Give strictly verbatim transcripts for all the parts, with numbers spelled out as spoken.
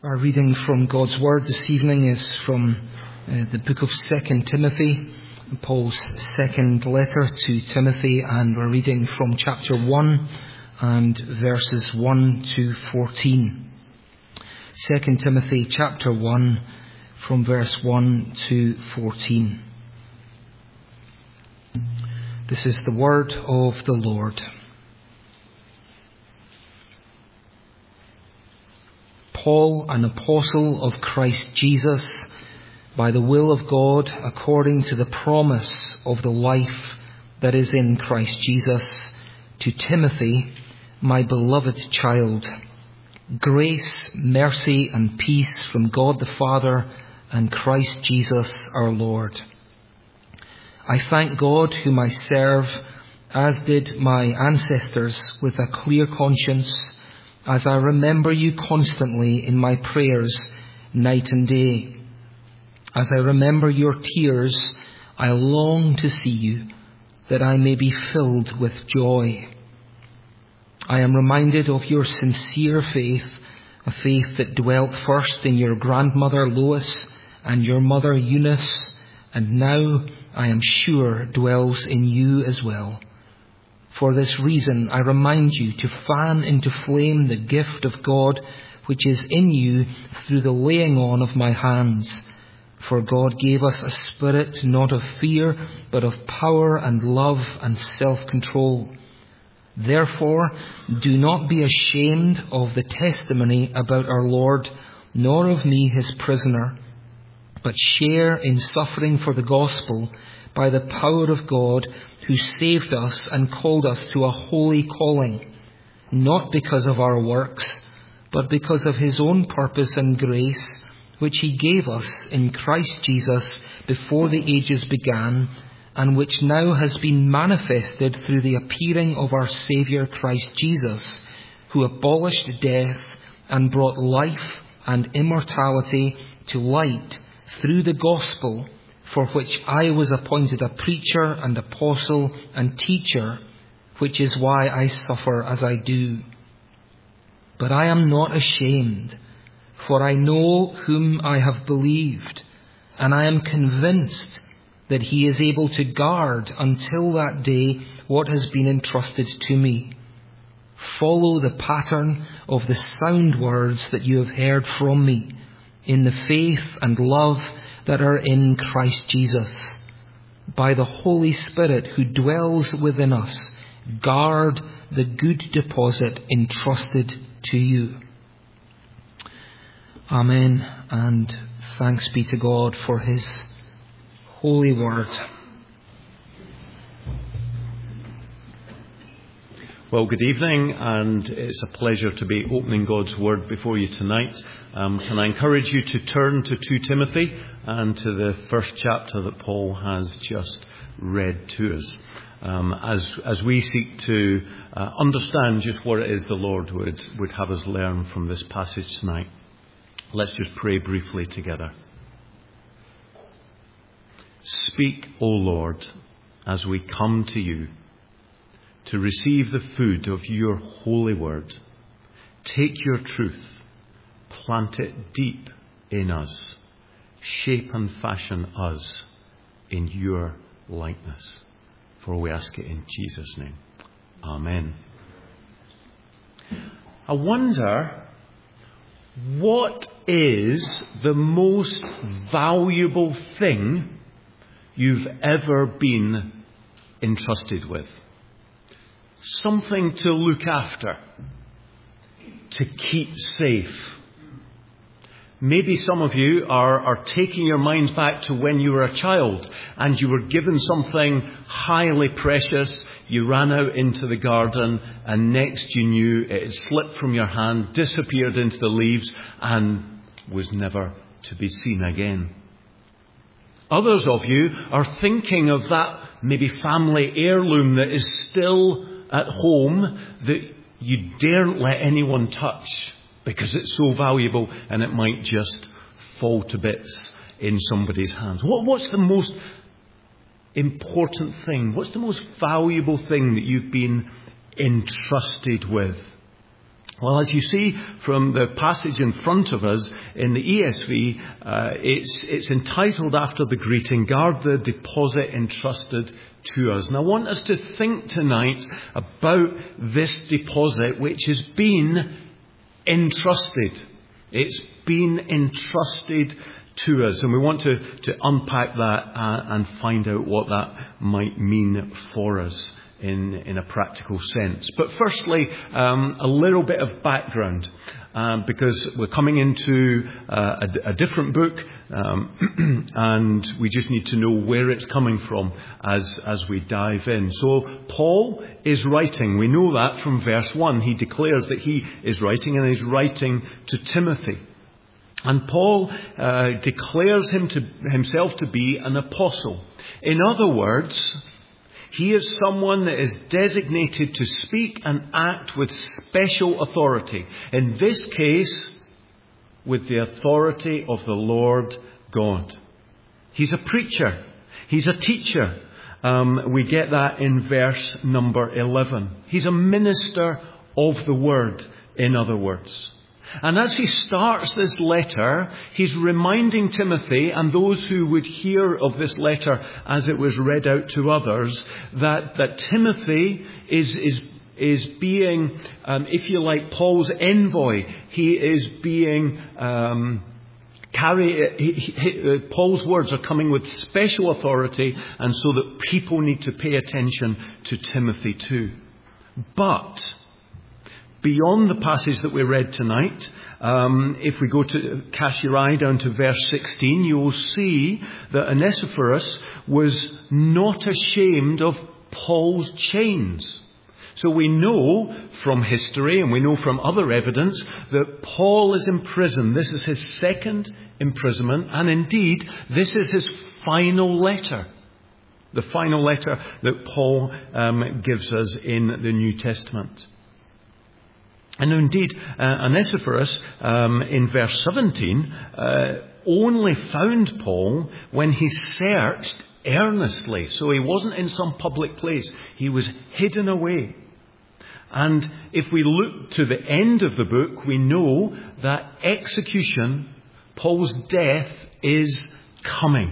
Our reading from God's Word this evening is from uh, the book of Second Timothy, Paul's second letter to Timothy, and we're reading from chapter one and verses one to fourteen. Second Timothy chapter one from verse one to fourteen. This is the word of the Lord. Paul, an apostle of Christ Jesus, by the will of God, according to the promise of the life that is in Christ Jesus, to Timothy, my beloved child, grace, mercy, and peace from God the Father and Christ Jesus our Lord. I thank God, whom I serve, as did my ancestors, with a clear conscience, as I remember you constantly in my prayers night and day. As I remember your tears, I long to see you, that I may be filled with joy. I am reminded of your sincere faith, a faith that dwelt first in your grandmother Lois and your mother Eunice, and now I am sure dwells in you as well. For this reason, I remind you to fan into flame the gift of God which is in you through the laying on of my hands. For God gave us a spirit not of fear, but of power and love and self-control. Therefore, do not be ashamed of the testimony about our Lord, nor of me his prisoner, but share in suffering for the gospel by the power of God, who saved us and called us to a holy calling, not because of our works, but because of his own purpose and grace, which he gave us in Christ Jesus before the ages began, and which now has been manifested through the appearing of our Saviour Christ Jesus, who abolished death and brought life and immortality to light through the gospel, for which I was appointed a preacher and apostle and teacher, which is why I suffer as I do. But I am not ashamed, for I know whom I have believed, and I am convinced that he is able to guard until that day what has been entrusted to me. Follow the pattern of the sound words that you have heard from me, in the faith and love that are in Christ Jesus. By the Holy Spirit who dwells within us, guard the good deposit entrusted to you. Amen, and thanks be to God for his holy word. Well, good evening, and it's a pleasure to be opening God's Word before you tonight. Um, can I encourage you to turn to Second Timothy and to the first chapter that Paul has just read to us, um, as as we seek to uh, understand just what it is the Lord would, would have us learn from this passage tonight. Let's just pray briefly together. Speak, O Lord, as we come to you, to receive the food of your holy word. Take your truth, plant it deep in us, shape and fashion us in your likeness. For we ask it in Jesus' name. Amen. I wonder, what is the most valuable thing you've ever been entrusted with? Something to look after, to keep safe. Maybe some of you are, are taking your minds back to when you were a child and you were given something highly precious. You ran out into the garden and next you knew it had slipped from your hand, disappeared into the leaves and was never to be seen again. Others of you are thinking of that maybe family heirloom that is still at home that you daren't let anyone touch because it's so valuable and it might just fall to bits in somebody's hands. What, what's the most important thing? What's the most valuable thing that you've been entrusted with? Well, as you see from the passage in front of us in the E S V, uh, it's, it's entitled after the greeting, "Guard the deposit entrusted to us." And I want us to think tonight about this deposit which has been entrusted. It's been entrusted to us. And we want to, to unpack that uh, and find out what that might mean for us in, in a practical sense. But firstly, um, a little bit of background, um, because we're coming into uh, a, a different book, um, and we just need to know where it's coming from as, as we dive in. So Paul is writing. We know that from verse one. He declares that he is writing, and he's writing to Timothy. And Paul uh, declares him to, himself to be an apostle. In other words, he is someone that is designated to speak and act with special authority. In this case, with the authority of the Lord God. He's a preacher. He's a teacher. Um, we get that in verse number eleven. He's a minister of the word, in other words. And as he starts this letter, he's reminding Timothy and those who would hear of this letter as it was read out to others, that, that Timothy is, is, is being, um, if you like, Paul's envoy. He is being, um, carry, he, he, uh, Paul's words are coming with special authority, and so that people need to pay attention to Timothy too. But beyond the passage that we read tonight, um, if we go to cast your eye down to verse sixteen, you will see that Onesiphorus was not ashamed of Paul's chains. So we know from history, and we know from other evidence, that Paul is in prison. This is his second imprisonment, and indeed, this is his final letter. The final letter that Paul um, gives us in the New Testament. And indeed, uh, Onesiphorus, um, in verse seventeen, uh, only found Paul when he searched earnestly. So he wasn't in some public place. He was hidden away. And if we look to the end of the book, we know that execution, Paul's death, is coming.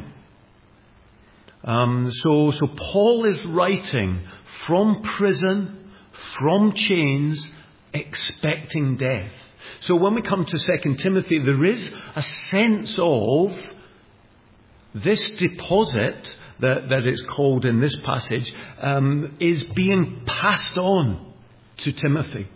Um, so, so Paul is writing from prison, from chains, expecting death. So when we come to Second Timothy, there is a sense of this deposit that, that it's called in this passage um, is being passed on to Timothy.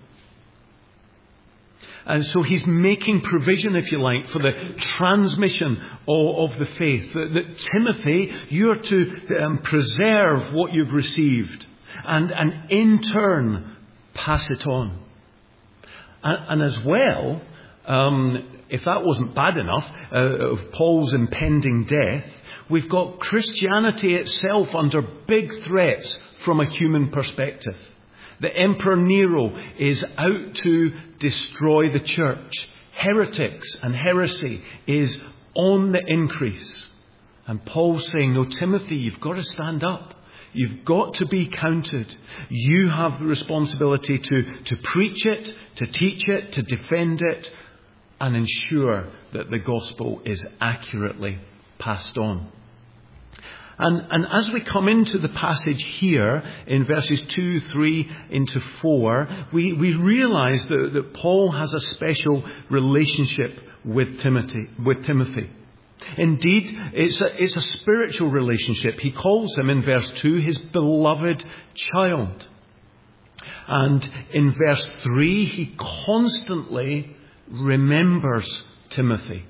And so he's making provision, if you like, for the transmission of, of the faith. That, that Timothy, you're to um, preserve what you've received and, and in turn pass it on. And, and as well, um, if that wasn't bad enough, uh, of Paul's impending death, we've got Christianity itself under big threats from a human perspective. The Emperor Nero is out to destroy the church. Heretics and heresy is on the increase. And Paul's saying, no, Timothy, you've got to stand up. You've got to be counted. You have the responsibility to, to preach it, to teach it, to defend it, and ensure that the gospel is accurately passed on. And, and as we come into the passage here in verses two, three into four, we, we realize that, that Paul has a special relationship with Timothy. With Timothy. Indeed, it's a, it's a spiritual relationship. He calls him in verse two his beloved child. And in verse three, he constantly remembers Timothy.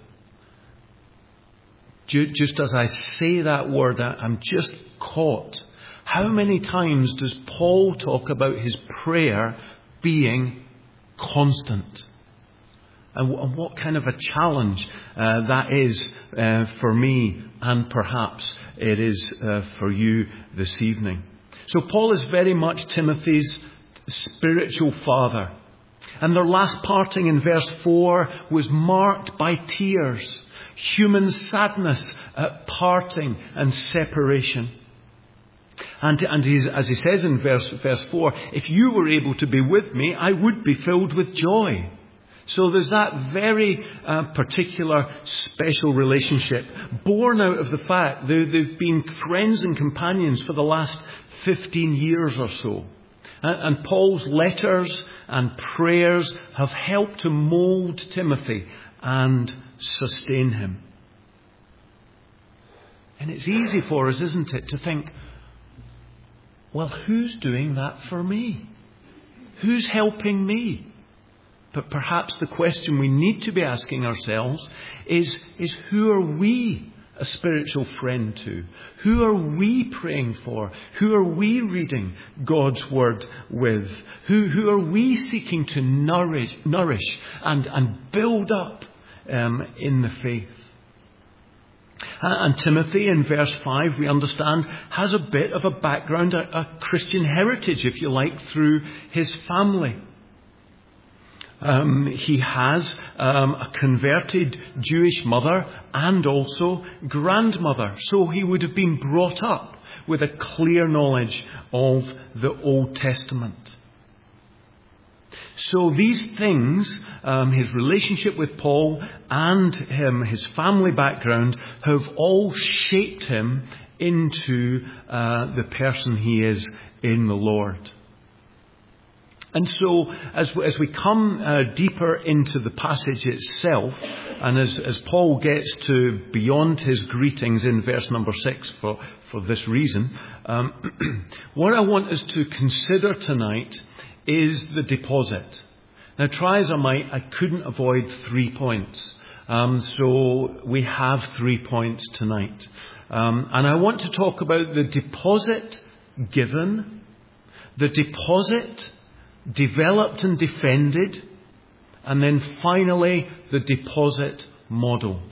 Just as I say that word, I'm just caught. How many times does Paul talk about his prayer being constant? And what kind of a challenge uh, that is uh, for me, and perhaps it is uh, for you this evening. So Paul is very much Timothy's spiritual father. And their last parting in verse four was marked by tears, human sadness at parting and separation. And, and he's, as he says in verse, verse four, if you were able to be with me, I would be filled with joy. So there's that very uh, particular special relationship born out of the fact that they've been friends and companions for the last fifteen years or so. And, and Paul's letters and prayers have helped to mould Timothy and sustain him. And it's easy for us, isn't it, to think, well, who's doing that for me? Who's helping me? But perhaps the question we need to be asking ourselves is, is who are we a spiritual friend to? Who are we praying for? Who are we reading God's Word with? Who, who are we seeking to nourish, nourish and, and build up um, in the faith? And Timothy, in verse five, we understand, has a bit of a background, a, a Christian heritage, if you like, through his family. Um, he has um, a converted Jewish mother and also grandmother. So he would have been brought up with a clear knowledge of the Old Testament. So these things, um, his relationship with Paul and him, his family background, have all shaped him into uh, the person he is in the Lord. And so, as, as we come uh, deeper into the passage itself, and as, as Paul gets to beyond his greetings in verse number six for, for this reason, um, what I want us to consider tonight is the deposit. Now, try as I might, I couldn't avoid three points. Um, so we have three points tonight. Um, and I want to talk about the deposit given, the deposit developed and defended, and then finally the deposit modelled.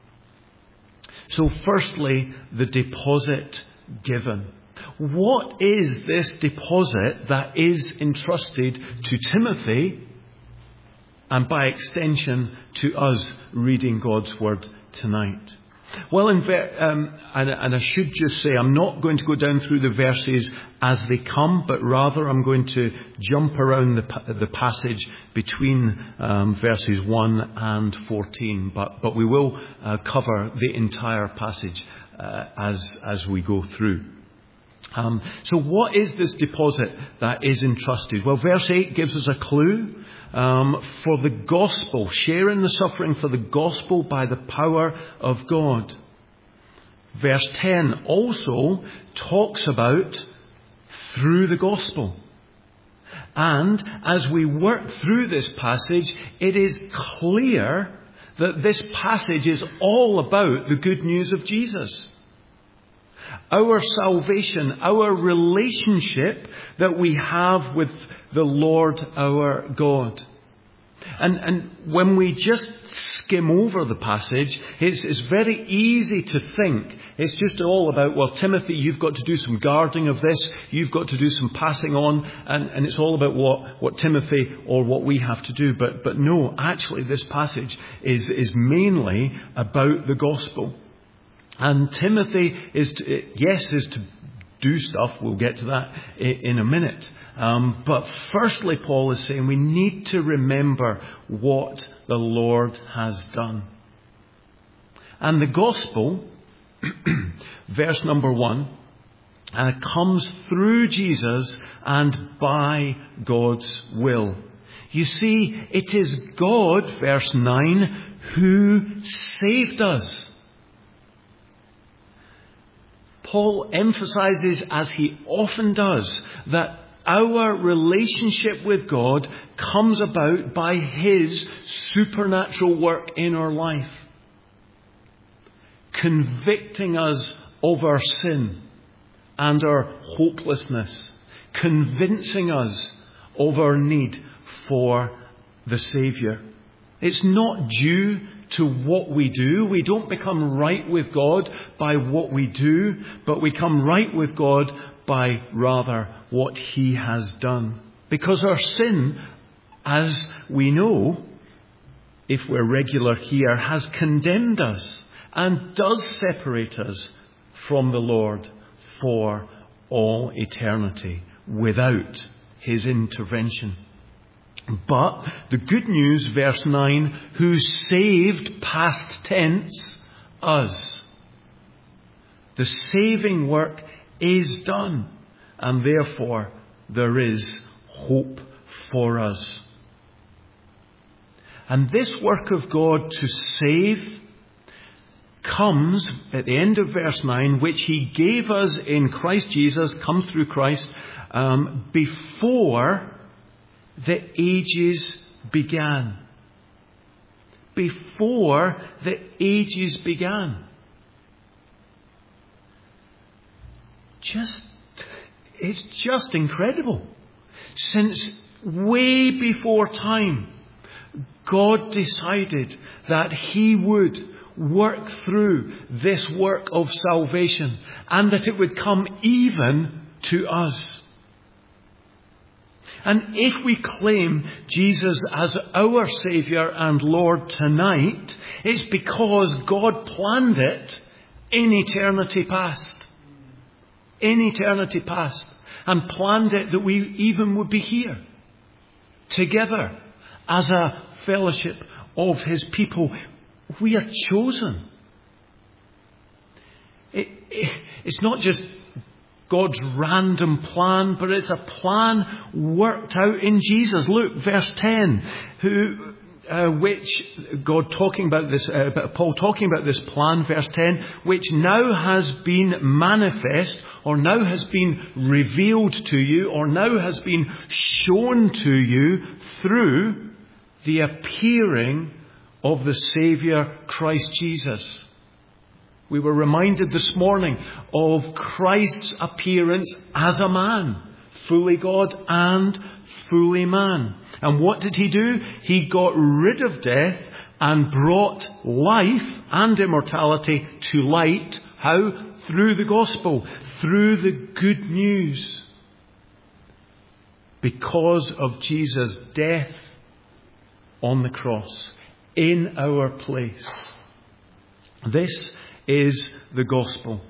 So firstly, the deposit given. What is this deposit that is entrusted to Timothy and by extension to us reading God's Word tonight? Well, in ver- um, and, and I should just say I'm not going to go down through the verses as they come, but rather I'm going to jump around the, the passage between um, verses one and fourteen. But, but we will uh, cover the entire passage uh, as, as we go through. Um, so what is this deposit that is entrusted? Well, verse eight gives us a clue. Um, for the gospel, share in the suffering for the gospel by the power of God. Verse ten also talks about through the gospel. And as we work through this passage, it is clear that this passage is all about the good news of Jesus. Our salvation, our relationship that we have with the Lord our God. And, and when we just skim over the passage, it's, it's very easy to think it's just all about, well, Timothy, you've got to do some guarding of this, you've got to do some passing on, and, and it's all about what, what Timothy or what we have to do. But, but no, actually this passage is, is mainly about the gospel. And Timothy is, to, yes, is to do stuff. We'll get to that in a minute. Um, but firstly, Paul is saying we need to remember what the Lord has done. And the gospel, verse number one, uh, comes through Jesus and by God's will. You see, it is God, verse nine, who saved us. Paul emphasizes, as he often does, that our relationship with God comes about by His supernatural work in our life, convicting us of our sin and our hopelessness, convincing us of our need for the Saviour. It's not due to what we do. We don't become right with God by what we do, but we come right with God by rather what He has done. Because our sin, as we know, if we're regular here, has condemned us and does separate us from the Lord for all eternity without his intervention. But the good news, verse nine, who saved, past tense, us. The saving work is done, and therefore there is hope for us. And this work of God to save comes at the end of verse nine, which he gave us in Christ Jesus, comes through Christ, um, before the ages began. Before the ages began. Just, it's just incredible. Since way before time, God decided that he would work through this work of salvation and that it would come even to us. And if we claim Jesus as our Saviour and Lord tonight, it's because God planned it in eternity past. In eternity past. And planned it that we even would be here together as a fellowship of his people. We are chosen. It, it, it's not just God's random plan, but it's a plan worked out in Jesus. Look, verse ten, who, uh, which God talking about this, uh, Paul talking about this plan, verse ten, which now has been manifest, or now has been revealed to you, or now has been shown to you through the appearing of the Saviour Christ Jesus. We were reminded this morning of Christ's appearance as a man, fully God and fully man. And what did he do? He got rid of death and brought life and immortality to light. How? Through the gospel, through the good news. Because of Jesus' death on the cross in our place. This is the gospel.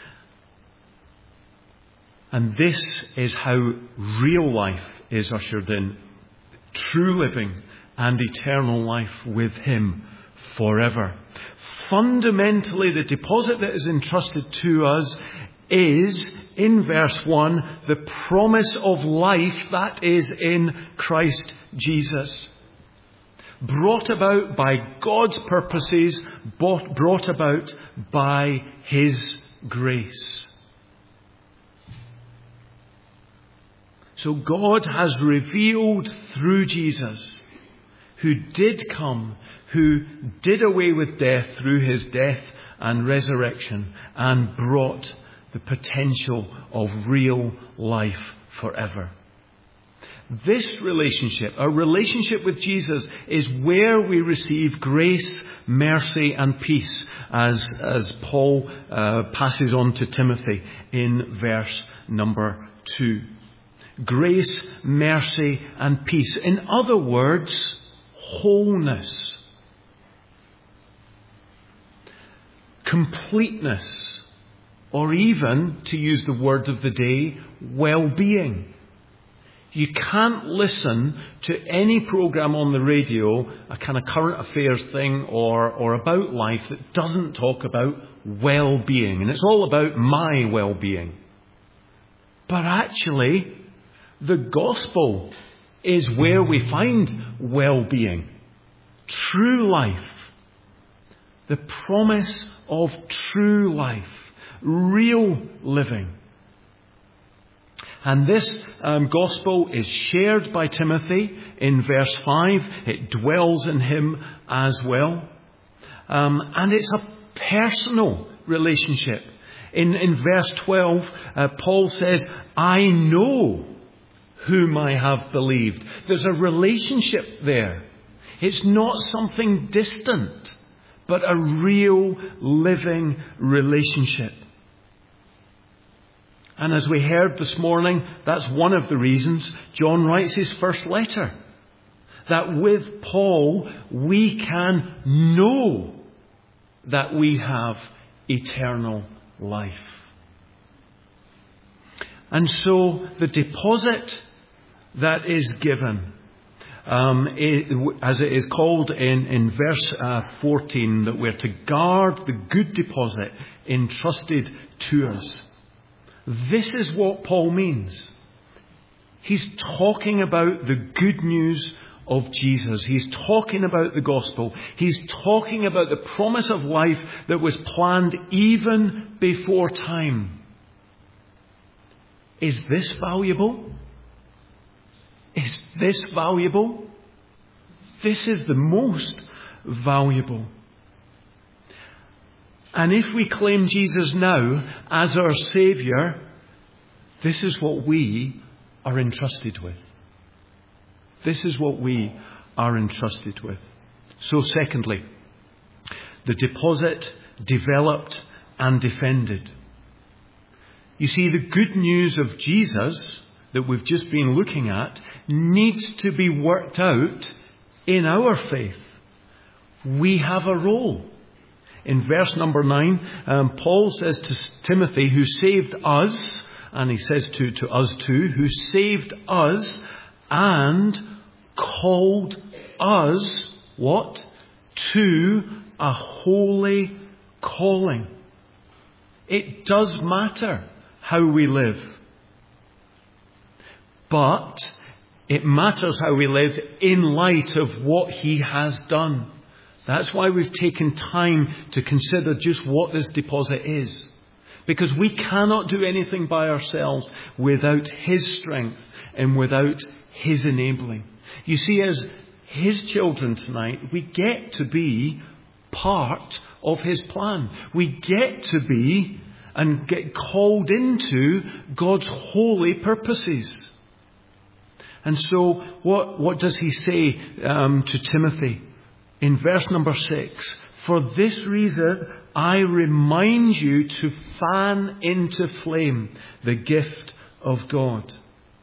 And this is how real life is ushered in. True living and eternal life with him forever. Fundamentally, the deposit that is entrusted to us is, in verse one, the promise of life that is in Christ Jesus. Brought about by God's purposes, brought about by his grace. So God has revealed through Jesus, who did come, who did away with death through his death and resurrection, and brought the potential of real life forever. This relationship, our relationship with Jesus, is where we receive grace, mercy and peace, as, as Paul uh, passes on to Timothy in verse number two. Grace, mercy and peace. In other words, wholeness. Completeness. Or even, to use the word of the day, well-being. You can't listen to any program on the radio, a kind of current affairs thing or, or about life, that doesn't talk about well-being. And it's all about my well-being. But actually, the gospel is where we find well-being. True life. The promise of true life. Real living. And this um, gospel is shared by Timothy in verse five. It dwells in him as well. Um, and it's a personal relationship. In, in verse twelve, uh, Paul says, I know whom I have believed. There's a relationship there. It's not something distant, but a real living relationship. And as we heard this morning, that's one of the reasons John writes his first letter. That with Paul, we can know that we have eternal life. And so the deposit that is given, um, it, as it is called in, in verse uh, fourteen, that we're to guard the good deposit entrusted to us. This is what Paul means. He's talking about the good news of Jesus. He's talking about the gospel. He's talking about the promise of life that was planned even before time. Is this valuable? Is this valuable? This is the most valuable. And if we claim Jesus now as our Saviour, this is what we are entrusted with. This is what we are entrusted with. So secondly, the deposit developed and defended. You see, the good news of Jesus that we've just been looking at needs to be worked out in our faith. We have a role. In verse number nine, um, Paul says to Timothy, who saved us, and he says to, to us too, who saved us and called us, what? To a holy calling. It does matter how we live. But it matters how we live in light of what He has done. That's why we've taken time to consider just what this deposit is. Because we cannot do anything by ourselves without His strength and without His enabling. You see, as His children tonight, we get to be part of His plan. We get to be and get called into God's holy purposes. And so what, what does he say um, to Timothy? In verse number six, for this reason I remind you to fan into flame the gift of God.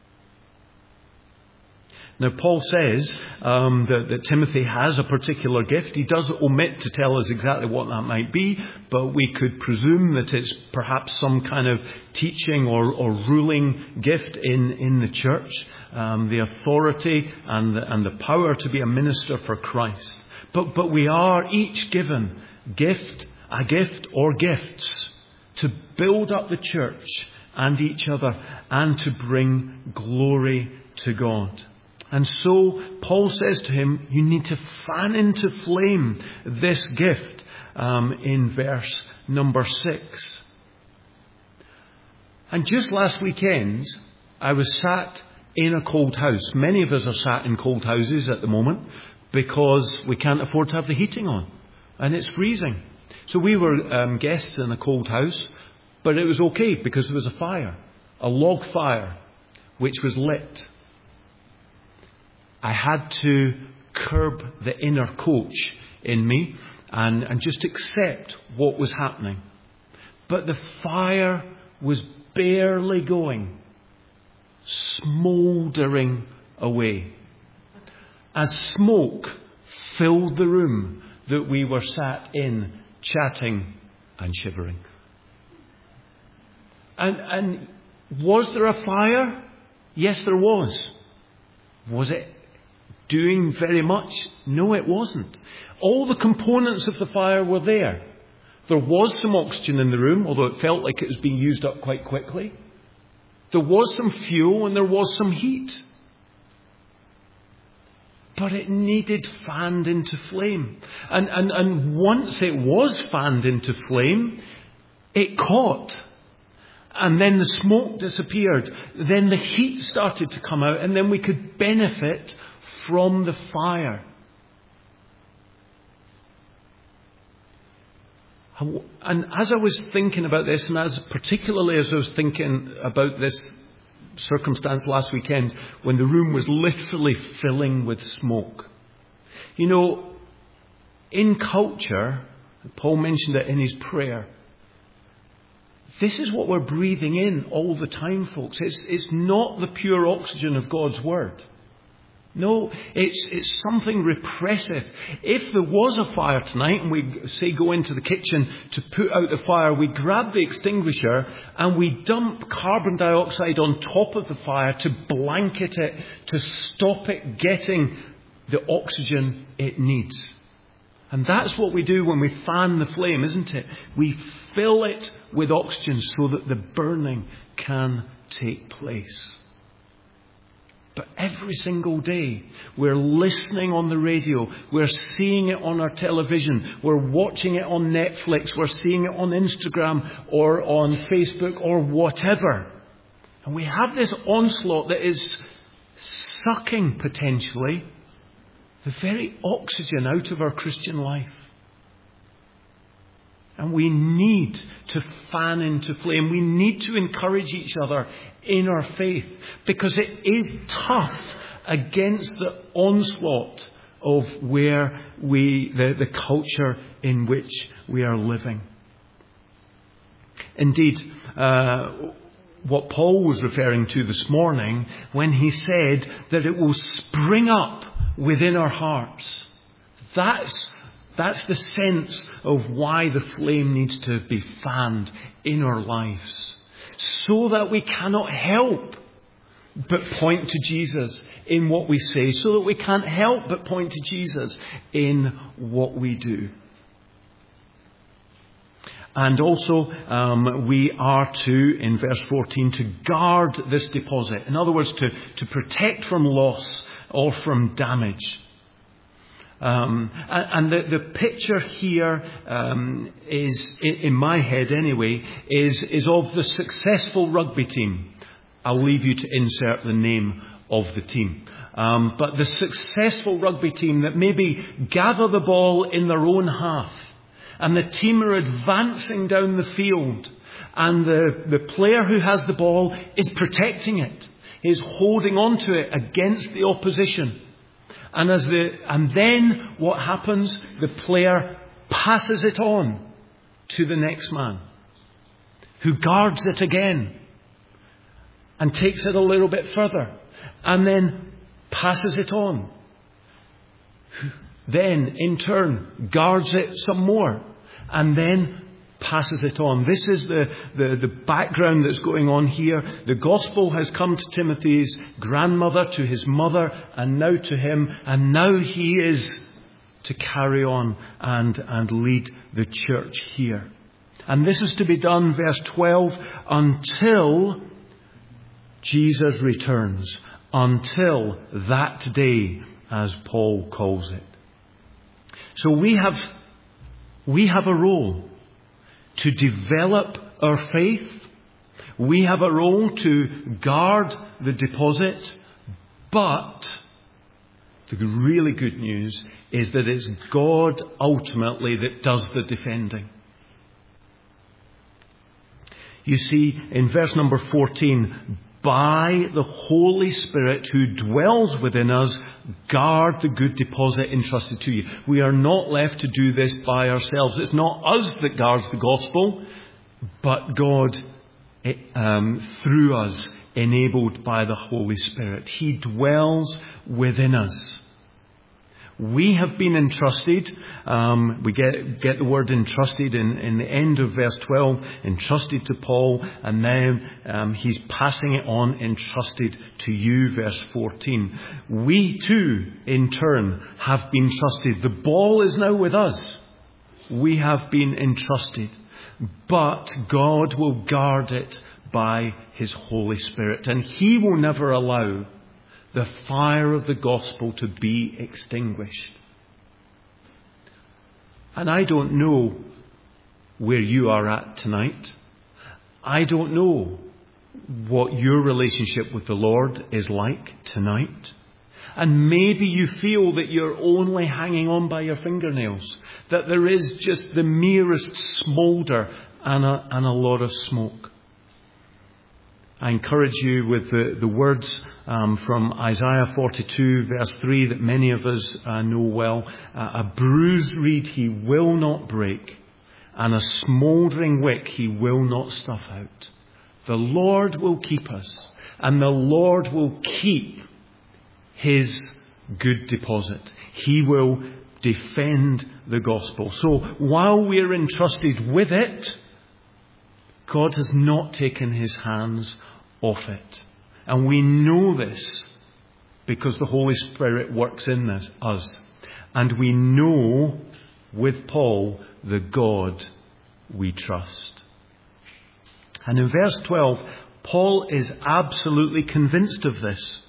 Now, Paul says um, that, that Timothy has a particular gift. He does omit to tell us exactly what that might be, but we could presume that it's perhaps some kind of teaching or, or ruling gift in, in the church, um, the authority and the, and the power to be a minister for Christ. But, but we are each given gift, a gift or gifts to build up the church and each other and to bring glory to God. And so Paul says to him, you need to fan into flame this gift um, in verse number six. And just last weekend, I was sat in a cold house. Many of us are sat in cold houses at the moment because we can't afford to have the heating on. And it's freezing. So we were um, guests in a cold house, but it was okay because there was a fire, a log fire, which was lit. I had to curb the inner coach in me and, and just accept what was happening. But the fire was barely going, smouldering away, as smoke filled the room that we were sat in, chatting and shivering. And, and was there a fire? Yes, there was. Was it doing very much? No, it wasn't. All the components of the fire were there. There was some oxygen in the room, although it felt like it was being used up quite quickly. There was some fuel and there was some heat. But it needed fanned into flame. And, and, and once it was fanned into flame, it caught. And then the smoke disappeared. Then the heat started to come out and then we could benefit from the fire. And as I was thinking about this, and as particularly as I was thinking about this circumstance last weekend, when the room was literally filling with smoke. You know, in culture, Paul mentioned it in his prayer, this is what we're breathing in all the time, folks. It's, it's not the pure oxygen of God's Word. No, it's, it's something repressive. If there was a fire tonight and we, say, go into the kitchen to put out the fire, we grab the extinguisher and we dump carbon dioxide on top of the fire to blanket it, to stop it getting the oxygen it needs. And that's what we do when we fan the flame, isn't it? We fill it with oxygen so that the burning can take place. But every single day, we're listening on the radio, we're seeing it on our television, we're watching it on Netflix, we're seeing it on Instagram or on Facebook or whatever. And we have this onslaught that is sucking, potentially, the very oxygen out of our Christian life. And we need to fan into flame. We need to encourage each other in our faith, because it is tough against the onslaught of where we, the, the culture in which we are living. Indeed, uh, what Paul was referring to this morning when he said that it will spring up within our hearts. That's That's the sense of why the flame needs to be fanned in our lives. So that we cannot help but point to Jesus in what we say. So that we can't help but point to Jesus in what we do. And also, um, we are to, in verse fourteen, to guard this deposit. In other words, to, to protect from loss or from damage. Um, and, and the, the picture here um, is, in my head anyway, is, is of the successful rugby team. I'll leave you to insert the name of the team. Um, but the successful rugby team that maybe gather the ball in their own half, and the team are advancing down the field, and the, the player who has the ball is protecting it, is holding on to it against the opposition. And as the and then what happens? The player passes it on to the next man, who guards it again and takes it a little bit further, and then passes it on. Who then, in turn, guards it some more, and then passes it on. This is the, the, the background that's going on here. The gospel has come to Timothy's grandmother, to his mother, and now to him. And now he is to carry on and, and lead the church here. And this is to be done, verse twelve, until Jesus returns. Until that day, as Paul calls it. So we have, we have a role to develop our faith. We have a role to guard the deposit. But the really good news is that it's God ultimately that does the defending. You see, in verse number fourteen, by the Holy Spirit who dwells within us, guard the good deposit entrusted to you. We are not left to do this by ourselves. It's not us that guards the gospel, but God um, through us, enabled by the Holy Spirit. He dwells within us. We have been entrusted. Um, we get get the word entrusted in, in the end of verse twelve, entrusted to Paul, and now um, he's passing it on, entrusted to you, verse fourteen. We too, in turn, have been trusted. The ball is now with us. We have been entrusted, but God will guard it by His Holy Spirit, and He will never allow the fire of the gospel to be extinguished. And I don't know where you are at tonight. I don't know what your relationship with the Lord is like tonight. And maybe you feel that you're only hanging on by your fingernails, that there is just the merest smoulder and a, and a lot of smoke. I encourage you with the, the words um, from Isaiah forty-two, verse three, that many of us uh, know well. Uh, a bruised reed he will not break, and a smouldering wick he will not snuff out. The Lord will keep us, and the Lord will keep His good deposit. He will defend the gospel. So while we're entrusted with it, God has not taken his hands off it. And we know this because the Holy Spirit works in this, us. And we know with Paul the God we trust. And in verse twelve, Paul is absolutely convinced of this.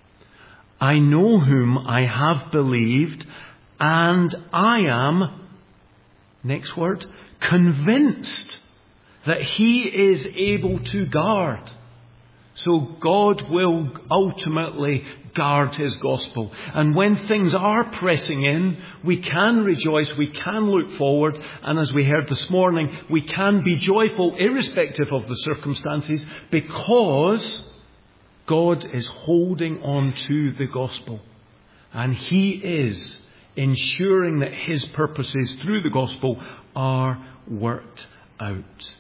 I know whom I have believed, and I am, next word, convinced that he is able to guard. So God will ultimately guard his gospel. And when things are pressing in, we can rejoice, we can look forward, and as we heard this morning, we can be joyful irrespective of the circumstances, because God is holding on to the gospel. And he is ensuring that his purposes through the gospel are worked out.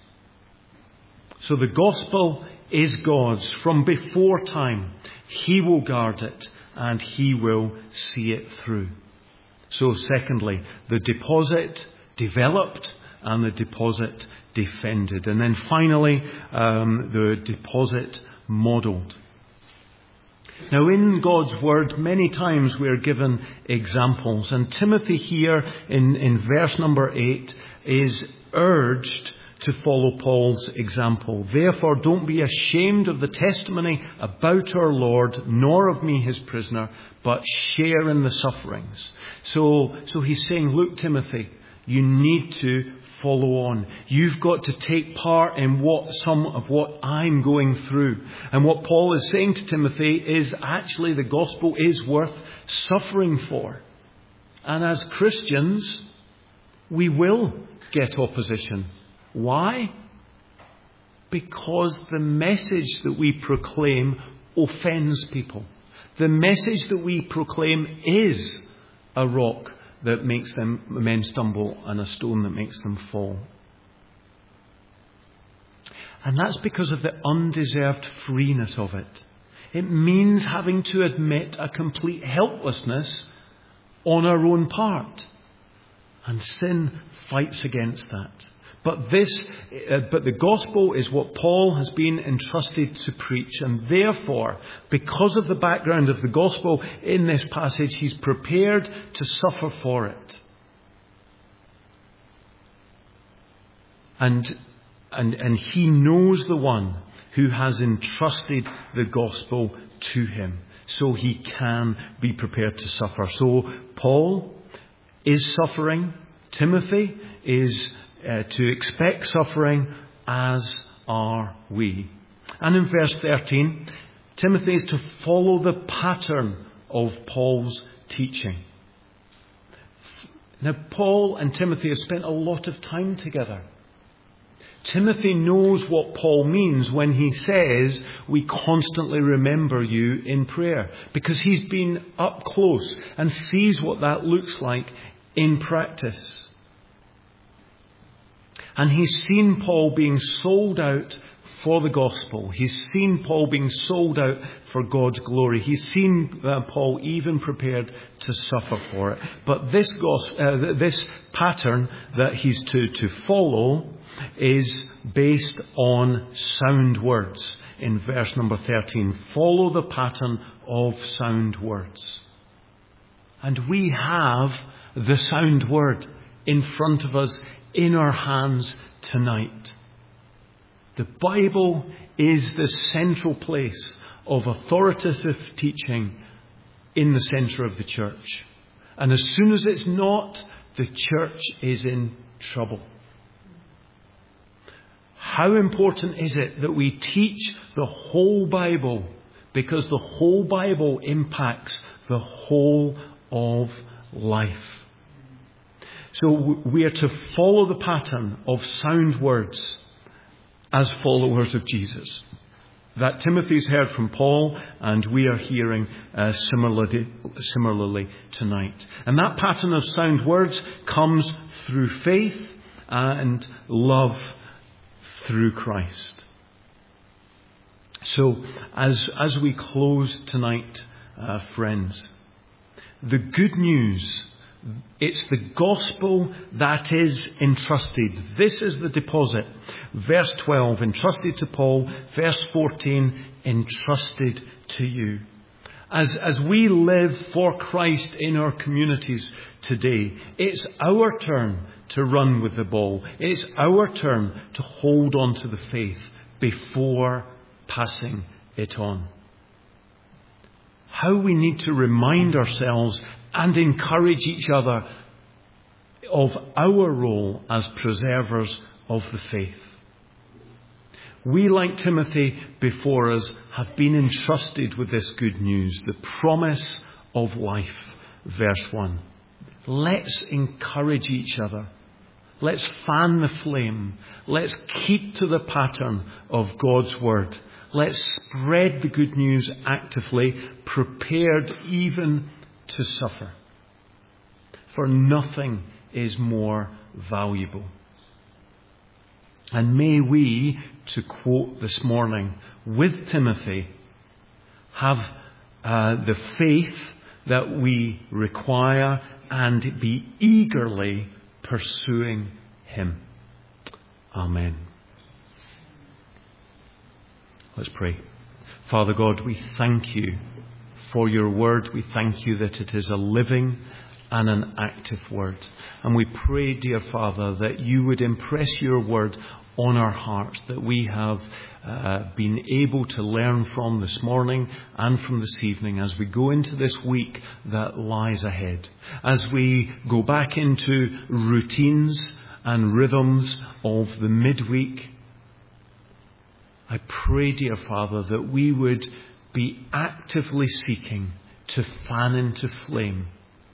So the gospel is God's from before time. He will guard it and he will see it through. So secondly, the deposit developed and the deposit defended. And then finally, um, the deposit modelled. Now in God's word, many times we are given examples. And Timothy here in, in verse number eight is urged to follow Paul's example. Therefore, don't be ashamed of the testimony about our Lord, nor of me, his prisoner, but share in the sufferings. So, so he's saying, look, Timothy, you need to follow on. You've got to take part in what some of what I'm going through. And what Paul is saying to Timothy is actually the gospel is worth suffering for. And as Christians, we will get opposition. Why? Because the message that we proclaim offends people. The message that we proclaim is a rock that makes them men stumble and a stone that makes them fall. And that's because of the undeserved freeness of it. It means having to admit a complete helplessness on our own part. And sin fights against that. But this, uh, but the gospel is what Paul has been entrusted to preach. And therefore, because of the background of the gospel in this passage, he's prepared to suffer for it. And, and, and he knows the one who has entrusted the gospel to him. So he can be prepared to suffer. So Paul is suffering. Timothy is Uh, to expect suffering, as are we. And in verse thirteen, Timothy is to follow the pattern of Paul's teaching. Now, Paul and Timothy have spent a lot of time together. Timothy knows what Paul means when he says we constantly remember you in prayer, because he's been up close and sees what that looks like in practice. And he's seen Paul being sold out for the gospel. He's seen Paul being sold out for God's glory. He's seen uh, Paul even prepared to suffer for it. But this gospel, uh, this pattern that he's to, to follow is based on sound words. In verse number thirteen, follow the pattern of sound words. And we have the sound word in front of us, in our hands tonight. The Bible is the central place of authoritative teaching in the centre of the church. And as soon as it's not, the church is in trouble. How important is it that we teach the whole Bible? Because the whole Bible impacts the whole of life. So we are to follow the pattern of sound words as followers of Jesus. That Timothy's heard from Paul, and we are hearing uh, similarly, similarly tonight. And that pattern of sound words comes through faith and love through Christ. So as, as we close tonight, uh, friends, the good news. It's the gospel that is entrusted. This is the deposit. Verse twelve, entrusted to Paul. Verse fourteen, entrusted to you. As, as we live for Christ in our communities today, it's our turn to run with the ball. It's our turn to hold on to the faith before passing it on. How we need to remind ourselves and encourage each other of our role as preservers of the faith. We, like Timothy before us, have been entrusted with this good news, the promise of life. Verse one. Let's encourage each other. Let's fan the flame. Let's keep to the pattern of God's word. Let's spread the good news actively, prepared even to suffer. For nothing is more valuable. And may we, to quote this morning, with Timothy, have uh, the faith that we require and be eagerly pursuing him. Amen. Let's pray. Father God, we thank you for your word. We thank you that it is a living and an active word. And we pray, dear Father, that you would impress your word on our hearts, that we have uh, been able to learn from this morning and from this evening as we go into this week that lies ahead. As we go back into routines and rhythms of the midweek, I pray, dear Father, that we would be actively seeking to fan into flame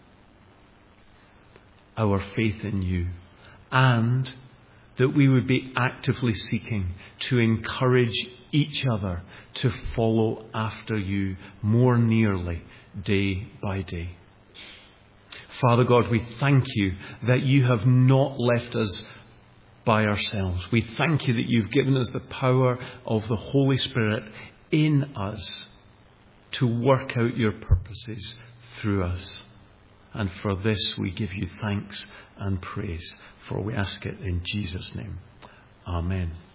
our faith in you, and that we would be actively seeking to encourage each other to follow after you more nearly day by day. Father God, we thank you that you have not left us by ourselves. We thank you that you've given us the power of the Holy Spirit in us to work out your purposes through us. And for this we give you thanks and praise, for we ask it in Jesus' name. Amen.